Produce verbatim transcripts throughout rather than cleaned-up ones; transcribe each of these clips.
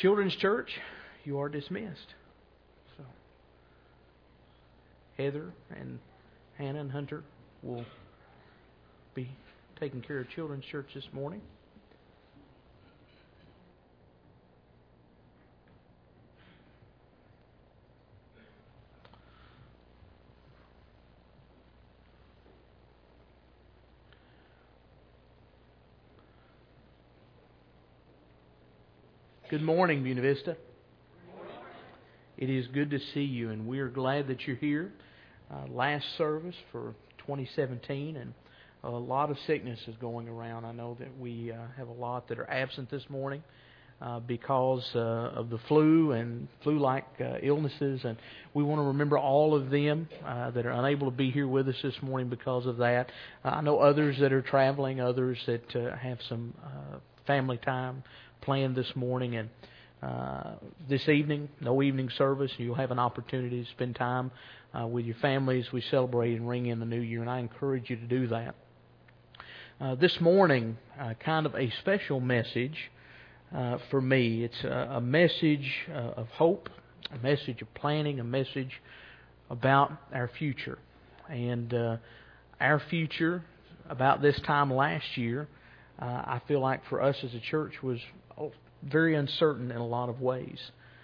Children's Church, you are dismissed. So, Heather and Hannah and Hunter will be taking care of Children's Church this morning. Good morning, Buena Vista. It is good to see you, and we are glad that you're here. Uh, last service for twenty seventeen, and a lot of sickness is going around. I know that we uh, have a lot that are absent this morning uh, because uh, of the flu and flu-like uh, illnesses, and we want to remember all of them uh, that are unable to be here with us this morning because of that. Uh, I know others that are traveling, others that uh, have some uh, family time planned this morning, and uh, this evening, no evening service. You'll have an opportunity to spend time uh, with your families. We celebrate and ring in the new year, and I encourage you to do that. Uh, this morning, uh, kind of a special message uh, for me. It's a, a message uh, of hope, a message of planning, a message about our future. And uh, our future, about this time last year, uh, I feel like for us as a church was very uncertain in a lot of ways.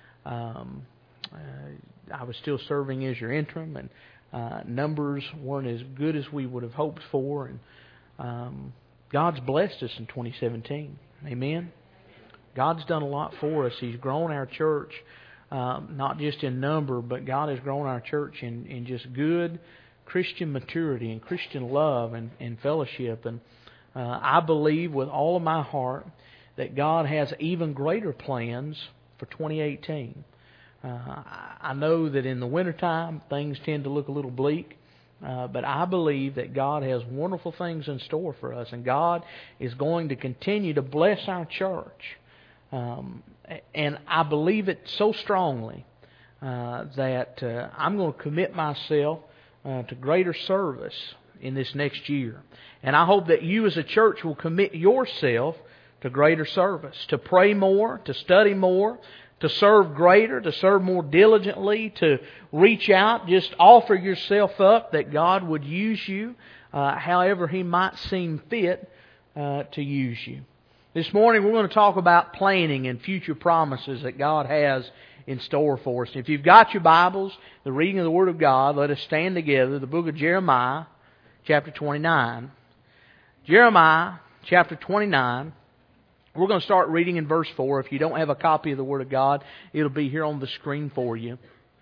Um, uh, I was still serving as your interim, and uh, numbers weren't as good as we would have hoped for. And um, God's blessed us in twenty seventeen. Amen. God's done a lot for us. He's grown our church, um, not just in number, but God has grown our church in, in just good Christian maturity and Christian love and, and fellowship. And uh, I believe with all of my heart that God has even greater plans for twenty eighteen. Uh, I know that in the wintertime things tend to look a little bleak, uh, but I believe that God has wonderful things in store for us, and God is going to continue to bless our church. Um, and I believe it so strongly uh, that uh, I'm going to commit myself uh, to greater service in this next year. And I hope that you as a church will commit yourself to greater service, to pray more, to study more, to serve greater, to serve more diligently, to reach out, just offer yourself up that God would use you uh, however He might seem fit uh, to use you. This morning we're going to talk about planning and future promises that God has in store for us. If you've got your Bibles, the reading of the Word of God, let us stand together. The book of Jeremiah, chapter twenty-nine. Jeremiah, chapter twenty-nine. We're going to start reading in verse four. If you don't have a copy of the Word of God, it'll be here on the screen for you.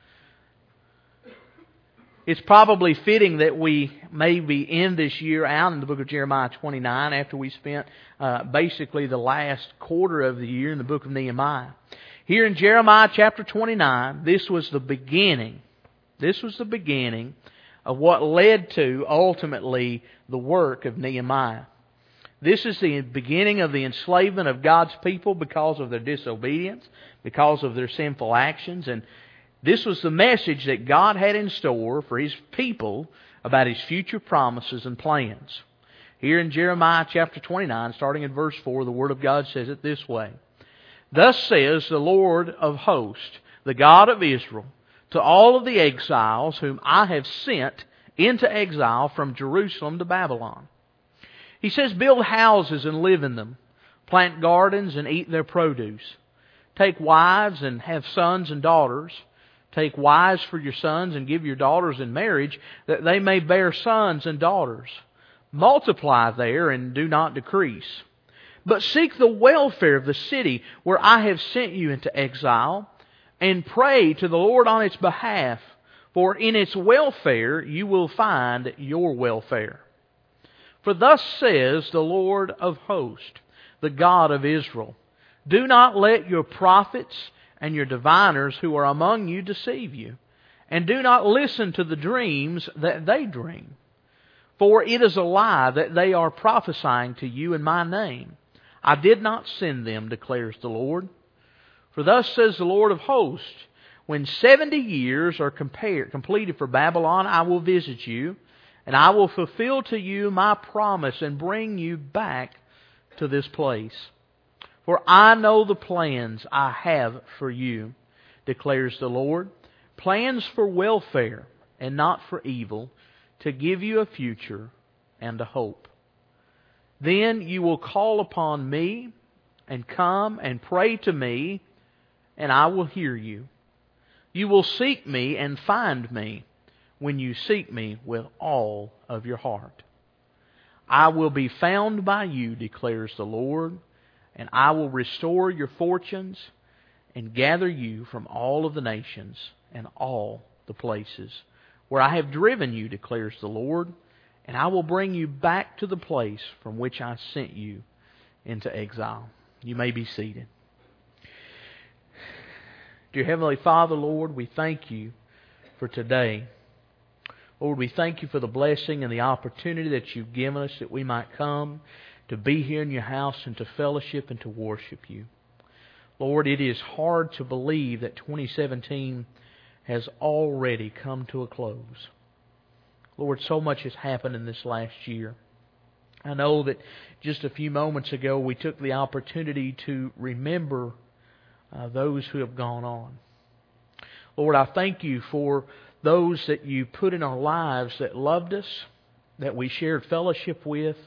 It's probably fitting that we maybe end this year out in the book of Jeremiah twenty-nine after we spent uh, basically the last quarter of the year in the book of Nehemiah. Here in Jeremiah chapter twenty-nine, this was the beginning. This was the beginning of what led to ultimately the work of Nehemiah. This is the beginning of the enslavement of God's people because of their disobedience, because of their sinful actions. And this was the message that God had in store for His people about His future promises and plans. Here in Jeremiah chapter twenty-nine, starting in verse four, the Word of God says it this way. Thus says the Lord of hosts, the God of Israel, to all of the exiles whom I have sent into exile from Jerusalem to Babylon. He says, build houses and live in them. Plant gardens and eat their produce. Take wives and have sons and daughters. Take wives for your sons and give your daughters in marriage, that they may bear sons and daughters. Multiply there and do not decrease. But seek the welfare of the city where I have sent you into exile, and pray to the Lord on its behalf, for in its welfare you will find your welfare. For thus says the Lord of hosts, the God of Israel, do not let your prophets and your diviners who are among you deceive you, and do not listen to the dreams that they dream. For it is a lie that they are prophesying to you in my name. I did not send them, declares the Lord. For thus says the Lord of hosts, when seventy years are compared, completed for Babylon, I will visit you, and I will fulfill to you my promise and bring you back to this place. For I know the plans I have for you, declares the Lord, plans for welfare and not for evil, to give you a future and a hope. Then you will call upon me and come and pray to me, and I will hear you. You will seek me and find me when you seek me with all of your heart. I will be found by you, declares the Lord, and I will restore your fortunes and gather you from all of the nations and all the places where I have driven you, declares the Lord, and I will bring you back to the place from which I sent you into exile. You may be seated. Dear Heavenly Father, Lord, we thank you for today. Lord, we thank you for the blessing and the opportunity that you've given us that we might come to be here in your house and to fellowship and to worship you. Lord, it is hard to believe that twenty seventeen has already come to a close. Lord, so much has happened in this last year. I know that just a few moments ago we took the opportunity to remember uh, those who have gone on. Lord, I thank you for those that you put in our lives that loved us, that we shared fellowship with.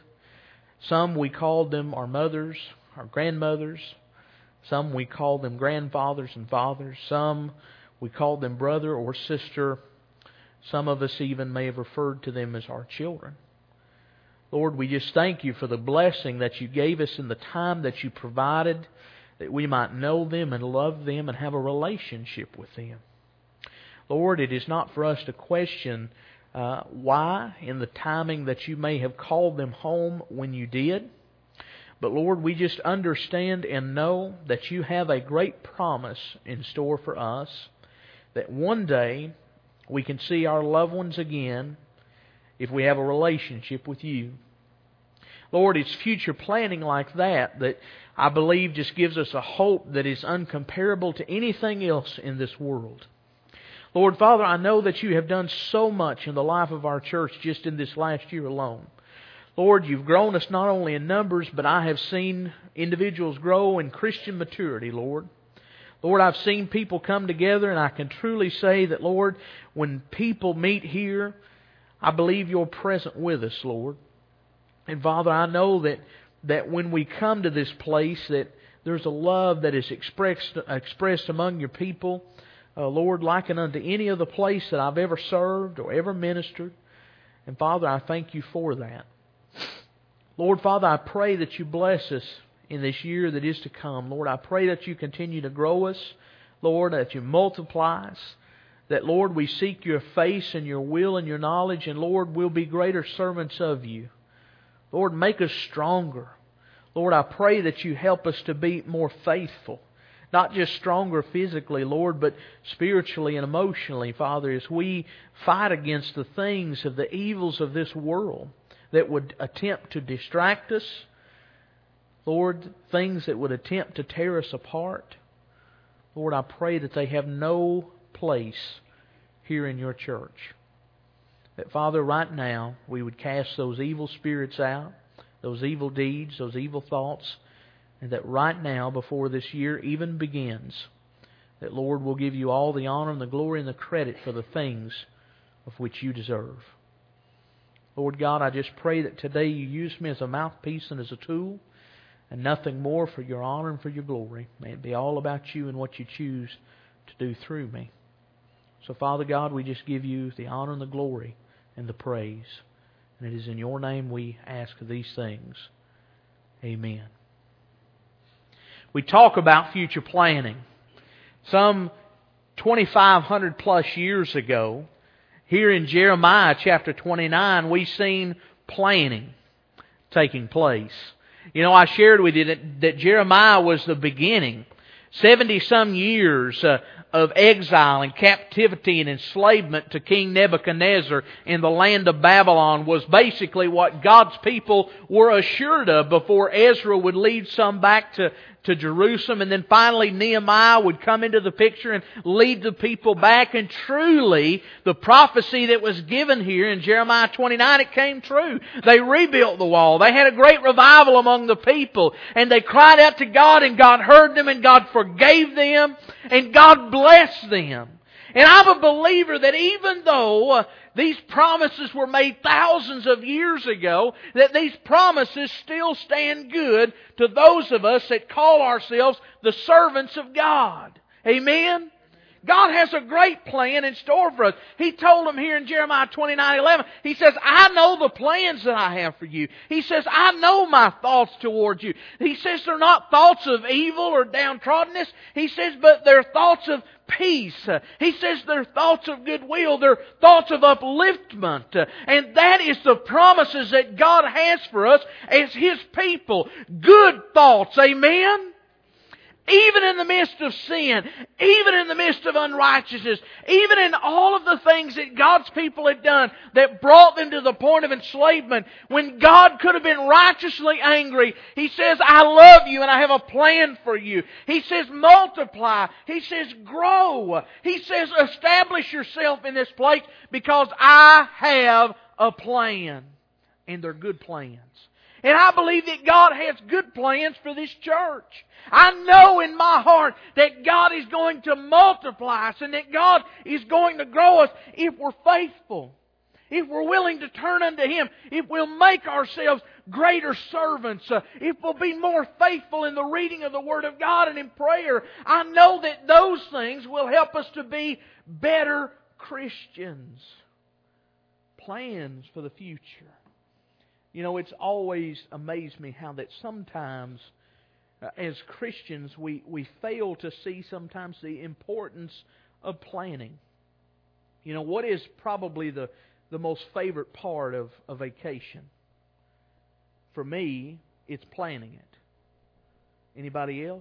Some we called them our mothers, our grandmothers. Some we called them grandfathers and fathers. Some we called them brother or sister. Some of us even may have referred to them as our children. Lord, we just thank you for the blessing that you gave us in the time that you provided, that we might know them and love them and have a relationship with them. Lord, it is not for us to question uh, why in the timing that you may have called them home when you did. But Lord, we just understand and know that you have a great promise in store for us, that one day we can see our loved ones again if we have a relationship with you. Lord, it's future planning like that that I believe just gives us a hope that is uncomparable to anything else in this world. Lord, Father, I know that you have done so much in the life of our church just in this last year alone. Lord, you've grown us not only in numbers, but I have seen individuals grow in Christian maturity, Lord. Lord, I've seen people come together, and I can truly say that, Lord, when people meet here, I believe you're present with us, Lord. And Father, I know that, that when we come to this place, that there's a love that is expressed, expressed among your people, uh, Lord, likened unto any other place that I've ever served or ever ministered. And Father, I thank you for that. Lord, Father, I pray that you bless us in this year that is to come. Lord, I pray that you continue to grow us. Lord, that you multiply us. That, Lord, we seek your face and your will and your knowledge. And, Lord, we'll be greater servants of you. Lord, make us stronger. Lord, I pray that you help us to be more faithful. Not just stronger physically, Lord, but spiritually and emotionally, Father, as we fight against the things of the evils of this world that would attempt to distract us. Lord, things that would attempt to tear us apart. Lord, I pray that they have no place here in your church. That, Father, right now we would cast those evil spirits out, those evil deeds, those evil thoughts, and that right now, before this year even begins, that, Lord, we'll give you all the honor and the glory and the credit for the things of which you deserve. Lord God, I just pray that today you use me as a mouthpiece and as a tool, and nothing more, for your honor and for your glory. May it be all about you and what you choose to do through me. So, Father God, we just give you the honor and the glory and the praise. And it is in your name we ask these things. Amen. We talk about future planning. Some twenty-five hundred plus years ago, here in Jeremiah chapter twenty-nine, we've seen planning taking place. You know, I shared with you that, that Jeremiah was the beginning. Seventy-some years uh, of exile and captivity and enslavement to King Nebuchadnezzar in the land of Babylon was basically what God's people were assured of before Ezra would lead some back to, to Jerusalem. And then finally Nehemiah would come into the picture and lead the people back. And truly, the prophecy that was given here in Jeremiah twenty-nine, it came true. They rebuilt the wall. They had a great revival among the people. And they cried out to God, and God heard them, and God forgave them, and God blessed them. And I'm a believer that even though uh, these promises were made thousands of years ago, that these promises still stand good to those of us that call ourselves the servants of God. Amen? God has a great plan in store for us. He told them here in Jeremiah twenty-nine eleven, He says, I know the plans that I have for you. He says, I know my thoughts towards you. He says they're not thoughts of evil or downtroddenness. He says, but they're thoughts of peace. He says they're thoughts of goodwill. They're thoughts of upliftment. And that is the promises that God has for us as His people. Good thoughts. Amen? Even in the midst of sin, even in the midst of unrighteousness, even in all of the things that God's people had done that brought them to the point of enslavement, when God could have been righteously angry, He says, I love you and I have a plan for you. He says, multiply. He says, grow. He says, establish yourself in this place because I have a plan. And they're good plans. And I believe that God has good plans for this church. I know in my heart that God is going to multiply us and that God is going to grow us if we're faithful. If we're willing to turn unto Him. If we'll make ourselves greater servants. Uh, if we'll be more faithful in the reading of the Word of God and in prayer. I know that those things will help us to be better Christians. Plans for the future. You know, it's always amazed me how that sometimes, uh, as Christians, we, we fail to see sometimes the importance of planning. You know, what is probably the, the most favorite part of a vacation? For me, it's planning it. Anybody else?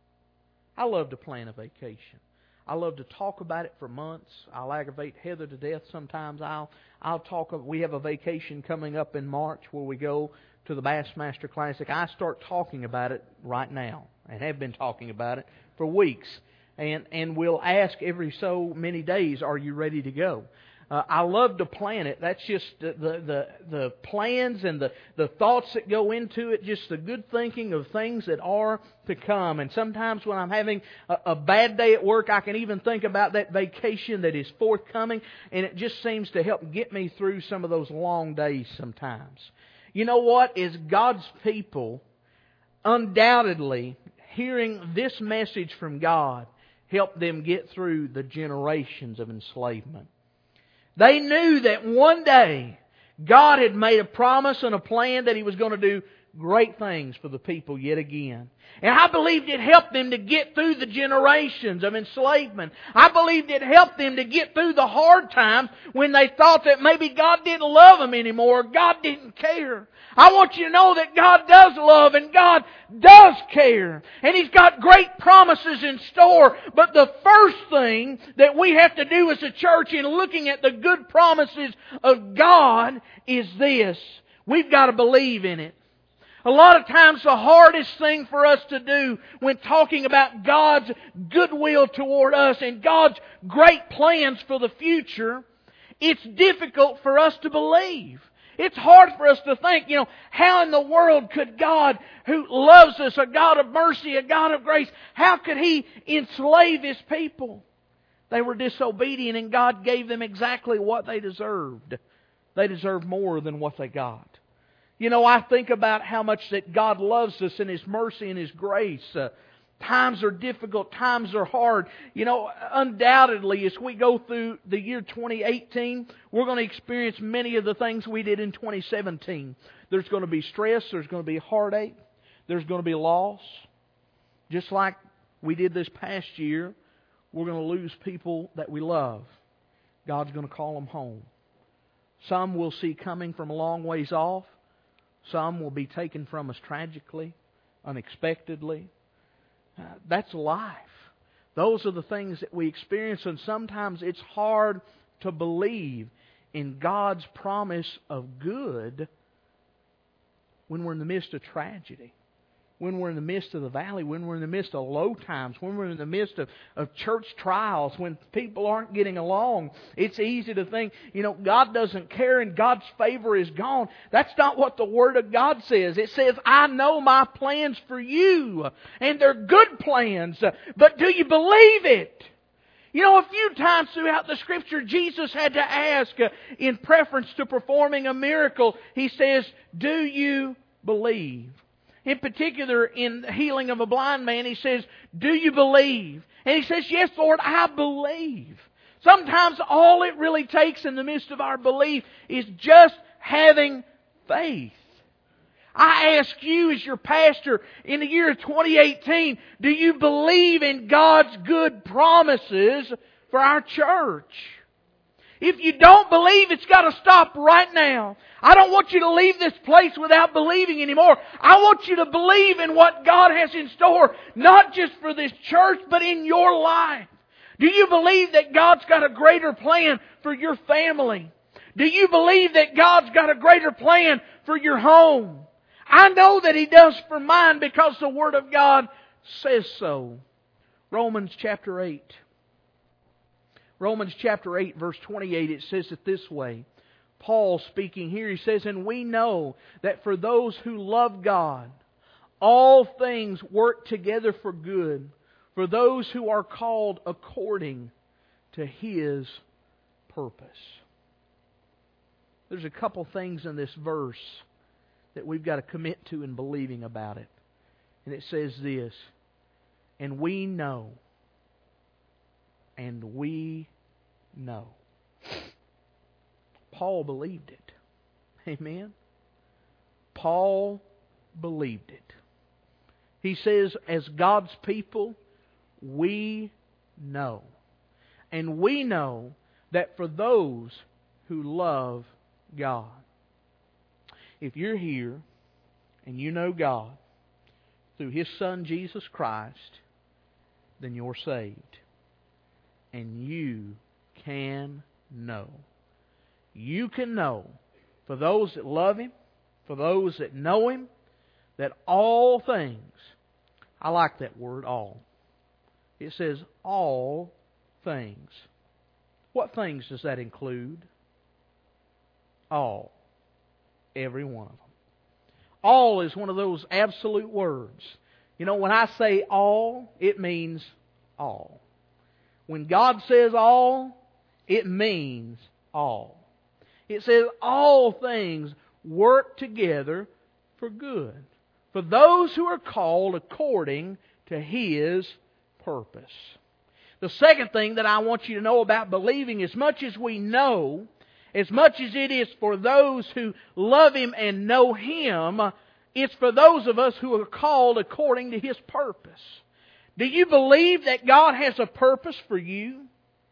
I love to plan a vacation. I love to talk about it for months. I'll aggravate Heather to death sometimes. I'll I'll talk. We have a vacation coming up in March where we go to the Bassmaster Classic. I start talking about it right now and have been talking about it for weeks. And and we'll ask every so many days, are you ready to go? Uh, I love to plan it. That's just the, the, the, the plans and the, the thoughts that go into it, just the good thinking of things that are to come. And sometimes when I'm having a, a bad day at work, I can even think about that vacation that is forthcoming, and it just seems to help get me through some of those long days sometimes. You know what? As God's people, undoubtedly, hearing this message from God helped them get through the generations of enslavement. They knew that one day God had made a promise and a plan that He was going to do great things for the people yet again. And I believed it helped them to get through the generations of enslavement. I believed it helped them to get through the hard times when they thought that maybe God didn't love them anymore, God didn't care. I want you to know that God does love and God does care. And He's got great promises in store. But the first thing that we have to do as a church in looking at the good promises of God is this. We've got to believe in it. A lot of times the hardest thing for us to do when talking about God's goodwill toward us and God's great plans for the future, it's difficult for us to believe. It's hard for us to think, you know, how in the world could God, who loves us, a God of mercy, a God of grace, how could He enslave His people? They were disobedient and God gave them exactly what they deserved. They deserved more than what they got. You know, I think about how much that God loves us in His mercy and His grace. Uh, times are difficult. Times are hard. You know, undoubtedly, as we go through the year twenty eighteen, we're going to experience many of the things we did in twenty seventeen. There's going to be stress. There's going to be heartache. There's going to be loss. Just like we did this past year, we're going to lose people that we love. God's going to call them home. Some we'll see coming from a long ways off. Some will be taken from us tragically, unexpectedly. Uh, that's life. Those are the things that we experience, and sometimes it's hard to believe in God's promise of good when we're in the midst of tragedy. when we're in the midst of the valley, when we're in the midst of low times, when we're in the midst of, of church trials, when people aren't getting along, it's easy to think, you know, God doesn't care and God's favor is gone. That's not what the Word of God says. It says, I know my plans for you, and they're good plans, but do you believe it? You know, a few times throughout the Scripture, Jesus had to ask, uh, in preference to performing a miracle, He says, do you believe? In particular, in the healing of a blind man, He says, do you believe? And He says, yes, Lord, I believe. Sometimes all it really takes in the midst of our belief is just having faith. I ask you as your pastor in the year of twenty eighteen, do you believe in God's good promises for our church? If you don't believe, it's got to stop right now. I don't want you to leave this place without believing anymore. I want you to believe in what God has in store, not just for this church, but in your life. Do you believe that God's got a greater plan for your family? Do you believe that God's got a greater plan for your home? I know that He does for mine because the Word of God says so. Romans chapter eight. Romans chapter eight, verse twenty-eight, it says it this way. Paul speaking here, he says, and we know that for those who love God, all things work together for good, for those who are called according to His purpose. There's a couple things in this verse that we've got to commit to in believing about it. And it says this, and we know, and we know. Paul believed it. Amen? Paul believed it. He says, as God's people, we know. And we know that for those who love God. If you're here and you know God through His Son Jesus Christ, then you're saved. And you can know. You can know, for those that love Him, for those that know Him, that all things, I like that word, all. It says all things. What things does that include? All. Every one of them. All is one of those absolute words. You know, when I say all, it means all. When God says all, it means all. It says all things work together for good, for those who are called according to His purpose. The second thing that I want you to know about believing, as much as we know, as much as it is for those who love Him and know Him, it's for those of us who are called according to His purpose. Do you believe that God has a purpose for you?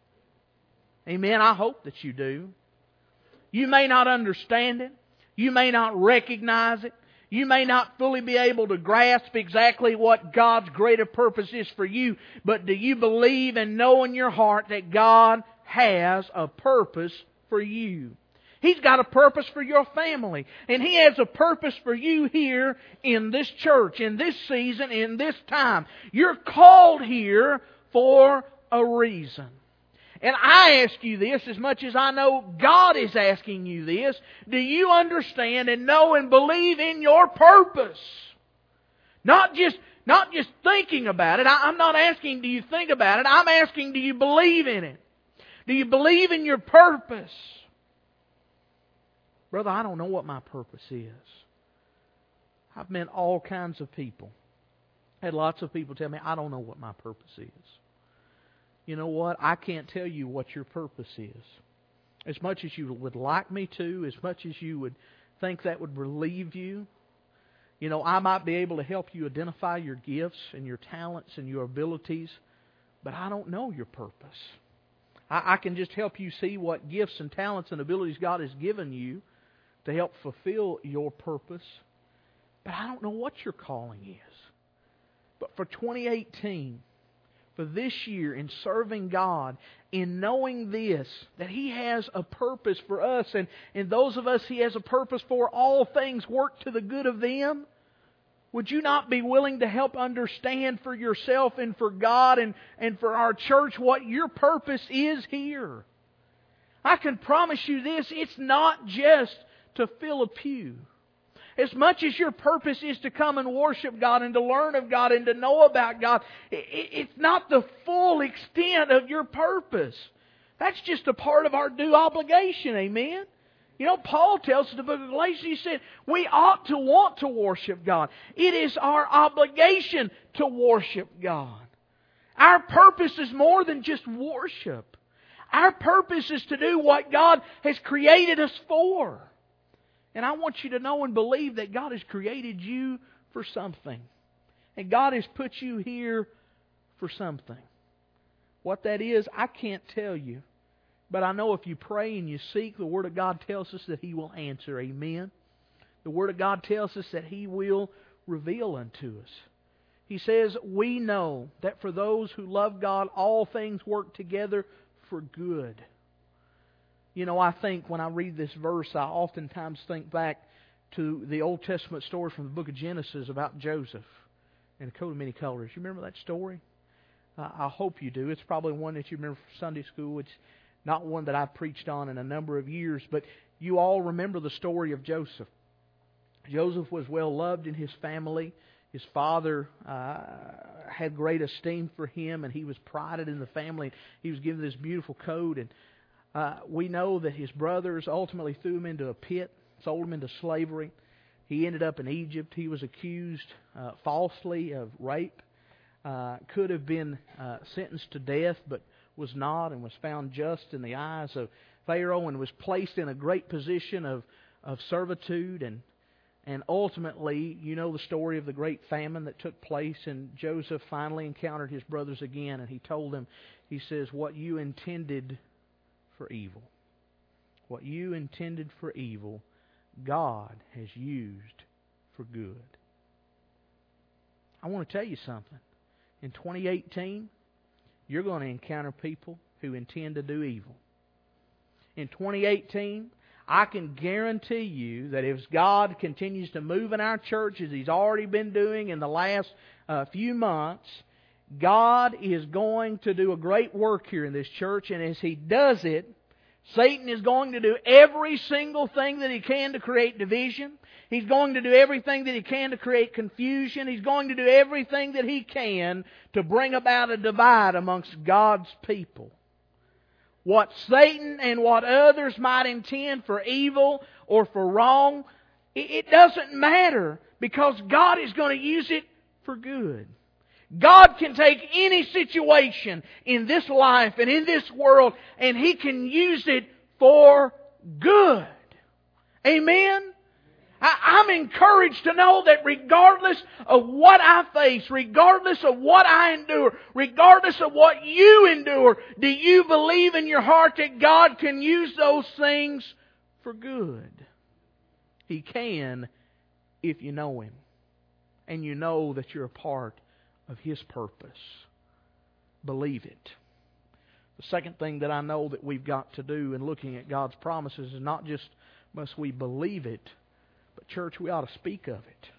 Amen. I hope that you do. You may not understand it. You may not recognize it. You may not fully be able to grasp exactly what God's greater purpose is for you. But do you believe and know in your heart that God has a purpose for you? He's got a purpose for your family. And He has a purpose for you here in this church, in this season, in this time. You're called here for a reason. And I ask you this, as much as I know God is asking you this, do you understand and know and believe in your purpose? Not just, not just thinking about it. I, I'm not asking do you think about it. I'm asking do you believe in it? Do you believe in your purpose? Brother, I don't know what my purpose is. I've met all kinds of people. Had lots of people tell me, I don't know what my purpose is. You know what? I can't tell you what your purpose is. As much as you would like me to, as much as you would think that would relieve you, you know, I might be able to help you identify your gifts and your talents and your abilities, but I don't know your purpose. I, I can just help you see what gifts and talents and abilities God has given you to help fulfill your purpose, but I don't know what your calling is. But for twenty eighteen, for this year, in serving God, in knowing this, that He has a purpose for us, and, and those of us He has a purpose for, all things work to the good of them Would you not be willing to help understand for yourself and for God and, and for our church what your purpose is here? I can promise you this, it's not just to fill a pew. As much as your purpose is to come and worship God and to learn of God and to know about God, it's not the full extent of your purpose. That's just a part of our due obligation, amen? You know, Paul tells us in the book of Galatians, he said, we ought to want to worship God. It is our obligation to worship God. Our purpose is more than just worship. Our purpose is to do what God has created us for. And I want you to know and believe that God has created you for something. And God has put you here for something. What that is, I can't tell you. But I know if you pray and you seek, the Word of God tells us that He will answer. Amen. The Word of God tells us that He will reveal unto us. He says, we know that for those who love God, all things work together for good. You know, I think when I read this verse, I oftentimes think back to the Old Testament story from the book of Genesis about Joseph and a coat of many colors. You remember that story? Uh, I hope you do. It's probably one that you remember from Sunday school. It's not one that I've preached on in a number of years, but you all remember the story of Joseph. Joseph was well loved in his family. His father uh, had great esteem for him, and he was prided in the family. He was given this beautiful coat, and Uh, we know that his brothers ultimately threw him into a pit, sold him into slavery. He ended up in Egypt. He was accused uh, falsely of rape. Uh, could have been uh, sentenced to death, but was not, and was found just in the eyes of Pharaoh, and was placed in a great position of, of servitude. And, and ultimately, you know the story of the great famine that took place, and Joseph finally encountered his brothers again, and he told them, he says, what you intended for evil. What you intended for evil, God has used for good. I want to tell you something. In twenty eighteen, you're going to encounter people who intend to do evil. In twenty eighteen, I can guarantee you that if God continues to move in our church as He's already been doing in the last uh, few months, God is going to do a great work here in this church, and as He does it, Satan is going to do every single thing that he can to create division. He's going to do everything that he can to create confusion. He's going to do everything that he can to bring about a divide amongst God's people. What Satan and what others might intend for evil or for wrong, it doesn't matter, because God is going to use it for good. God can take any situation in this life and in this world, and He can use it for good. Amen? I, I'm encouraged to know that regardless of what I face, regardless of what I endure, regardless of what you endure, do you believe in your heart that God can use those things for good? He can if you know Him, and you know that you're a part of His purpose. Believe it. The second thing that I know that we've got to do in looking at God's promises is not just must we believe it, but church, we ought to speak of it.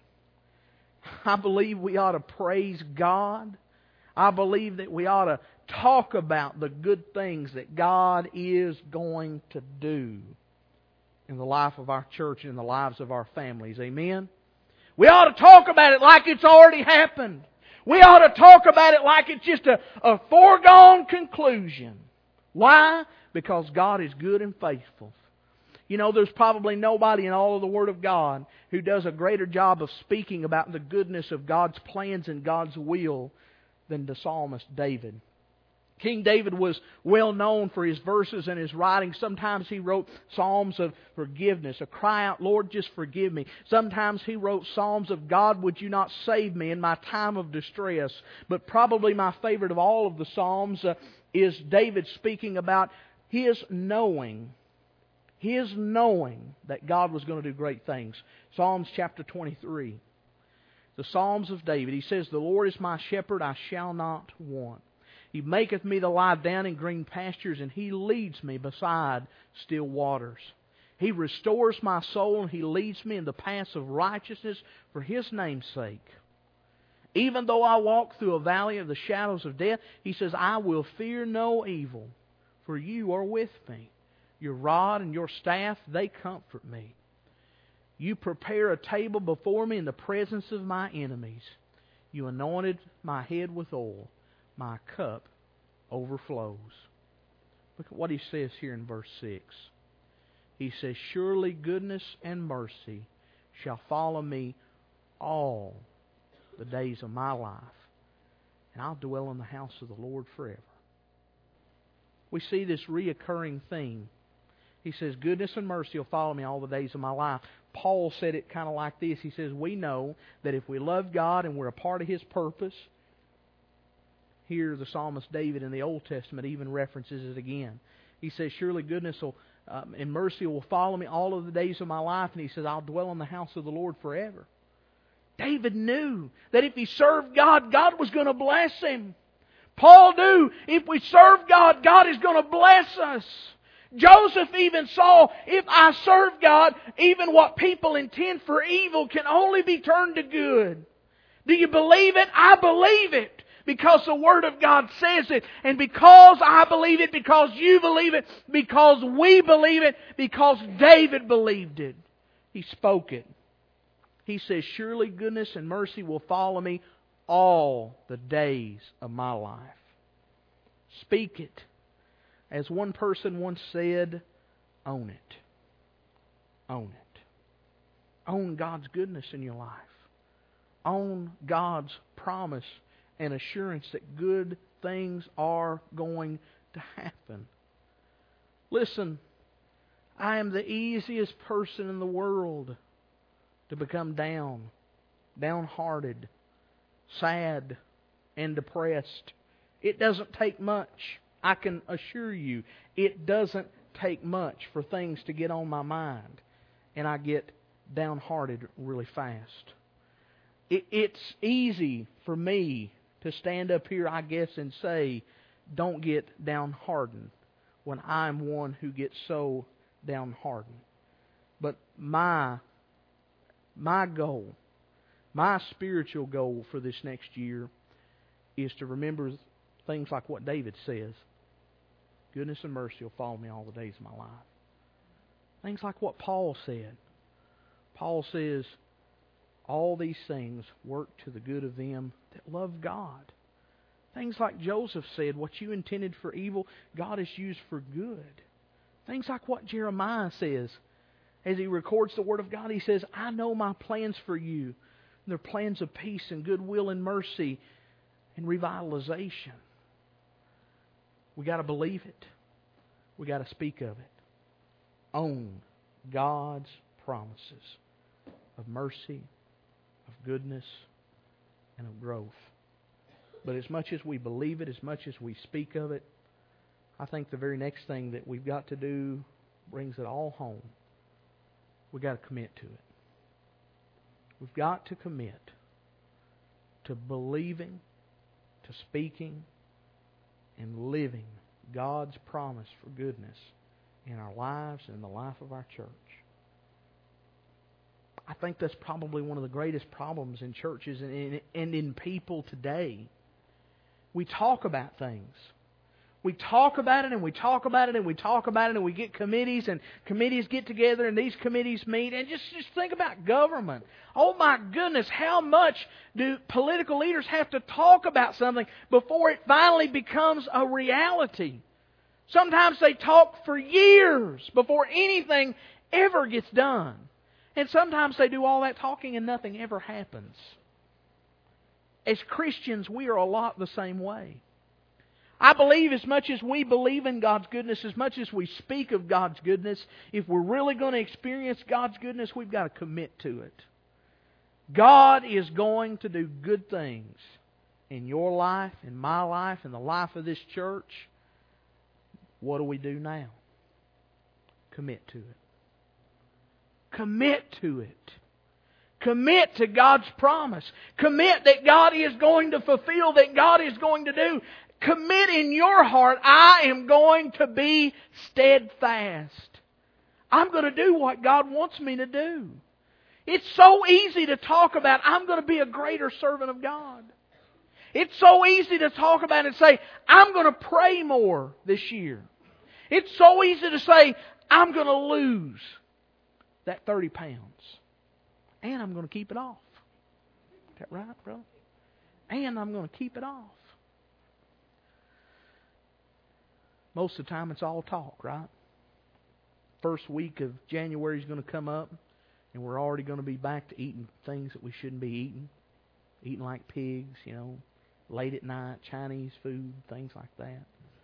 I believe we ought to praise God. I believe that we ought to talk about the good things that God is going to do in the life of our church and in the lives of our families. Amen? We ought to talk about it like it's already happened. We ought to talk about it like it's just a, a foregone conclusion. Why? Because God is good and faithful. You know, there's probably nobody in all of the Word of God who does a greater job of speaking about the goodness of God's plans and God's will than the psalmist David. King David was well known for his verses and his writings. Sometimes he wrote psalms of forgiveness, a cry out, Lord, just forgive me. Sometimes he wrote psalms of, God, would you not save me in my time of distress? But probably my favorite of all of the psalms uh, is David speaking about his knowing, his knowing that God was going to do great things. Psalms chapter twenty-three. The Psalms of David. He says, the Lord is my shepherd, I shall not want. He maketh me to lie down in green pastures, and He leads me beside still waters. He restores my soul and He leads me in the paths of righteousness for His name's sake. Even though I walk through a valley of the shadows of death, He says, I will fear no evil, for You are with me. Your rod and Your staff, they comfort me. You prepare a table before me in the presence of my enemies. You anointed my head with oil. My cup overflows. Look at what He says here in verse six. He says, surely goodness and mercy shall follow me all the days of my life, and I'll dwell in the house of the Lord forever. We see this reoccurring theme. He says, goodness and mercy will follow me all the days of my life. Paul said it kind of like this. He says, we know that if we love God and we're a part of His purpose, here the psalmist David in the Old Testament even references it again. He says, surely goodness will, um, and mercy will follow me all of the days of my life. And he says, I'll dwell in the house of the Lord forever. David knew that if he served God, God was going to bless him. Paul knew if we serve God, God is going to bless us. Joseph even saw, if I serve God, even what people intend for evil can only be turned to good. Do you believe it? I believe it. Because the Word of God says it. And because I believe it, because you believe it, because we believe it, because David believed it, he spoke it. He says, surely goodness and mercy will follow me all the days of my life. Speak it. As one person once said, own it. Own it. Own God's goodness in your life. Own God's promise and assurance that good things are going to happen. Listen, I am the easiest person in the world to become down, downhearted, sad, and depressed. It doesn't take much. I can assure you, it doesn't take much for things to get on my mind, and I get downhearted really fast. It, it's easy for me to stand up here, I guess, and say, don't get downhearted, when I'm one who gets so downhearted. But my, my goal, my spiritual goal for this next year is to remember things like what David says. Goodness and mercy will follow me all the days of my life. Things like what Paul said. Paul says, all these things work to the good of them that love God. Things like Joseph said, what you intended for evil, God has used for good. Things like what Jeremiah says, as he records the Word of God, he says, I know my plans for you. They're plans of peace and goodwill and mercy and revitalization. We got to believe it. We got to speak of it. Own God's promises of mercy, of goodness, and of growth. But as much as we believe it, as much as we speak of it, I think the very next thing that we've got to do brings it all home. We've got to commit to it. We've got to commit to believing, to speaking, and living God's promise for goodness in our lives and in the life of our church. I think that's probably one of the greatest problems in churches and in, and in people today. We talk about things. We talk about it and we talk about it and we talk about it and we get committees and committees get together and these committees meet. And just, just think about government. Oh my goodness, how much do political leaders have to talk about something before it finally becomes a reality? Sometimes they talk for years before anything ever gets done. And sometimes they do all that talking and nothing ever happens. As Christians, we are a lot the same way. I believe as much as we believe in God's goodness, as much as we speak of God's goodness, if we're really going to experience God's goodness, we've got to commit to it. God is going to do good things in your life, in my life, in the life of this church. What do we do now? Commit to it. Commit to it. Commit to God's promise. Commit that God is going to fulfill, that God is going to do. Commit in your heart, I am going to be steadfast. I'm going to do what God wants me to do. It's so easy to talk about, I'm going to be a greater servant of God. It's so easy to talk about and say, I'm going to pray more this year. It's so easy to say, I'm going to lose that thirty pounds. And I'm going to keep it off. Is that right, brother? And I'm going to keep it off. Most of the time it's all talk, right? First week of January is going to come up, and we're already going to be back to eating things that we shouldn't be eating. Eating like pigs, you know, late at night, Chinese food, things like that.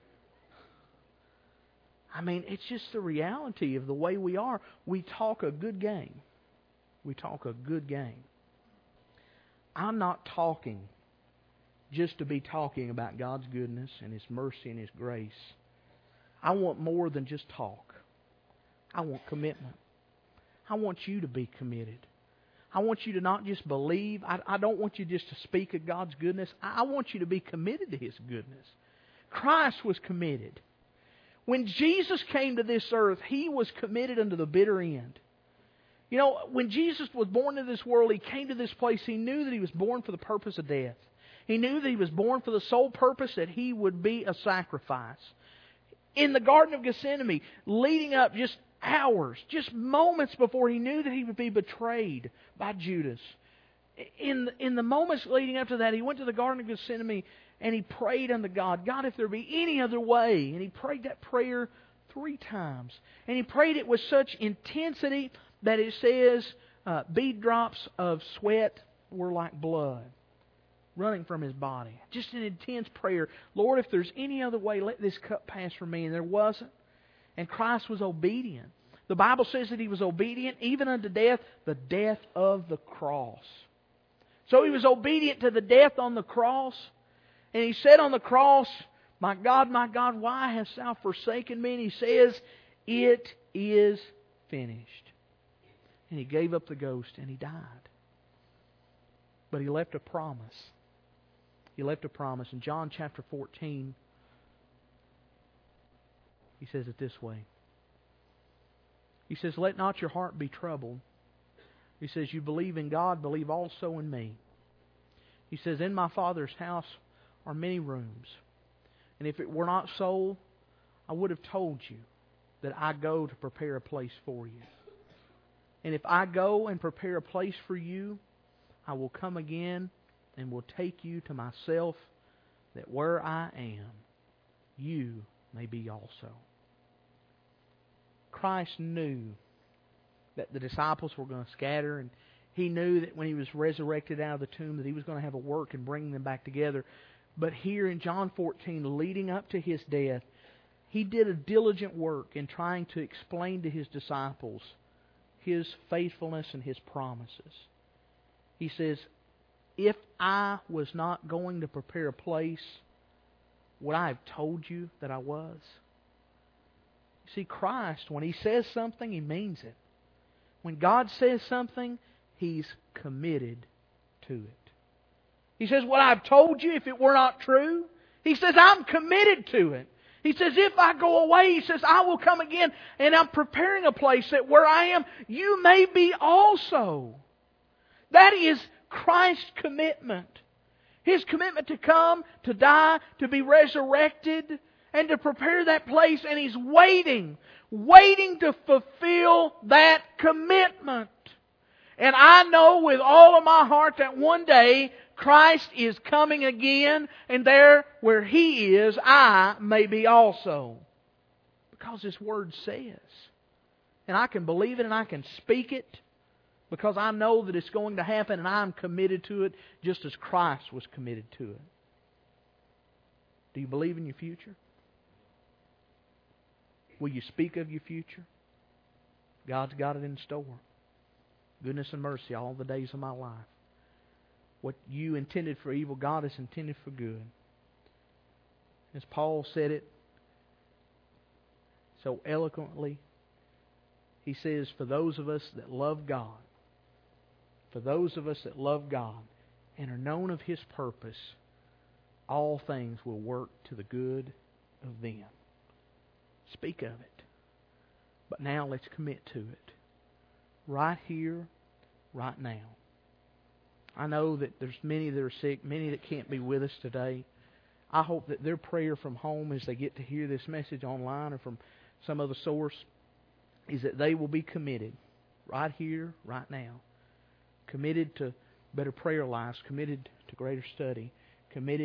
I mean, it's just the reality of the way we are. We talk a good game. We talk a good game. I'm not talking just to be talking about God's goodness and His mercy and His grace. I want more than just talk. I want commitment. I want you to be committed. I want you to not just believe. I, I don't want you just to speak of God's goodness. I, I want you to be committed to His goodness. Christ was committed. When Jesus came to this earth, He was committed unto the bitter end. You know, when Jesus was born into this world, He came to this place. He knew that He was born for the purpose of death. He knew that He was born for the sole purpose that He would be a sacrifice. In the Garden of Gethsemane, leading up just hours, just moments before He knew that He would be betrayed by Judas. In, in the moments leading up to that, He went to the Garden of Gethsemane and He prayed unto God, God, if there be any other way. And He prayed that prayer three times. And He prayed it with such intensity that it says uh, bead drops of sweat were like blood running from His body. Just an intense prayer. Lord, if there's any other way, let this cup pass from me. And there wasn't. And Christ was obedient. The Bible says that He was obedient even unto death, the death of the cross. So He was obedient to the death on the cross. And He said on the cross, my God, my God, why hast Thou forsaken me? And He says, it is finished. And He gave up the ghost and He died. But He left a promise. He left a promise. In John chapter fourteen, He says it this way. He says, let not your heart be troubled. He says, you believe in God, believe also in me. He says, in my Father's house are many rooms. And if it were not so, I would have told you that I go to prepare a place for you. And if I go and prepare a place for you, I will come again and will take you to myself, that where I am, you may be also. Christ knew that the disciples were going to scatter, and He knew that when He was resurrected out of the tomb that He was going to have a work in bringing them back together. But here in John fourteen, leading up to His death, He did a diligent work in trying to explain to His disciples His faithfulness and His promises. He says, if I was not going to prepare a place, would I have told you that I was? See, Christ, when He says something, He means it. When God says something, He's committed to it. He says, what I've told you, if it were not true, He says, I'm committed to it. He says, if I go away, He says, I will come again, and I'm preparing a place that where I am, you may be also. That is Christ's commitment. His commitment to come, to die, to be resurrected, and to prepare that place. And He's waiting, waiting to fulfill that commitment. And I know with all of my heart that one day Christ is coming again, and there where He is, I may be also. Because His Word says. And I can believe it and I can speak it because I know that it's going to happen, and I'm committed to it just as Christ was committed to it. Do you believe in your future? Will you speak of your future? God's got it in store. Goodness and mercy all the days of my life. What you intended for evil, God has intended for good. As Paul said it so eloquently, he says, for those of us that love God, for those of us that love God and are known of His purpose, all things will work to the good of them. Speak of it. But now let's commit to it. Right here, right now. I know that there's many that are sick, many that can't be with us today. I hope that their prayer from home as they get to hear this message online or from some other source is that they will be committed right here, right now. Committed to better prayer lives, committed to greater study, committed